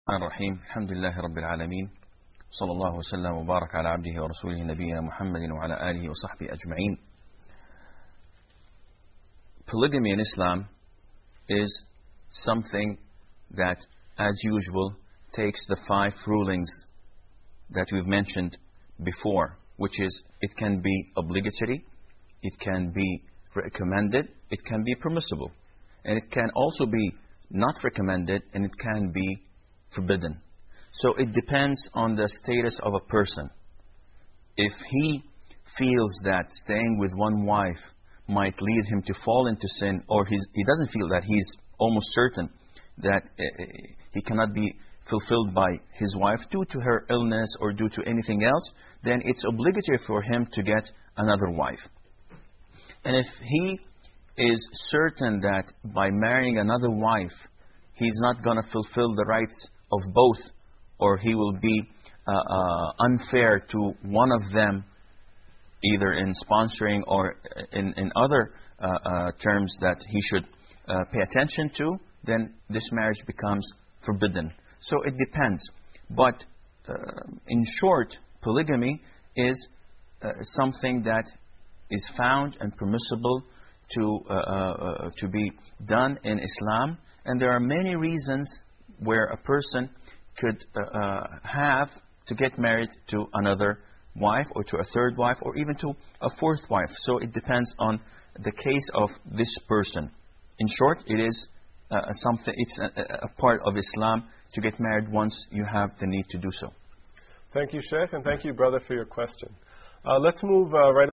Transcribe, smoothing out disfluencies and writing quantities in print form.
الرحمن الرحيم الحمد لله رب العالمين صلى الله وسلم وبارك على عبده ورسوله نبينا محمد وعلى آله وصحبه أجمعين. Polygamy in Islam is something that, as usual, takes the 5 rulings that we've mentioned before, which is it can be obligatory, it can be recommended, it can be permissible, and it can also be not recommended, and it can be forbidden. So it depends on the status of a person. If he feels that staying with one wife might lead him to fall into sin, or he doesn't feel that, he's almost certain that he cannot be fulfilled by his wife due to her illness or due to anything else, then it's obligatory for him to get another wife. And if he is certain that by marrying another wife, he's not going to fulfill the rights of both, or he will be unfair to one of them, either in sponsoring or in other terms that he should pay attention to, then this marriage becomes forbidden. So it depends. But in short, polygamy is something that is found and permissible to be done in Islam. And there are many reasons where a person could have to get married to another wife, or to a third wife, or even to a fourth wife. So it depends on the case of this person. In short, it is something. It's a part of Islam to get married once you have the need to do so. Thank you, Sheikh, and thank you, brother, for your question. Let's move right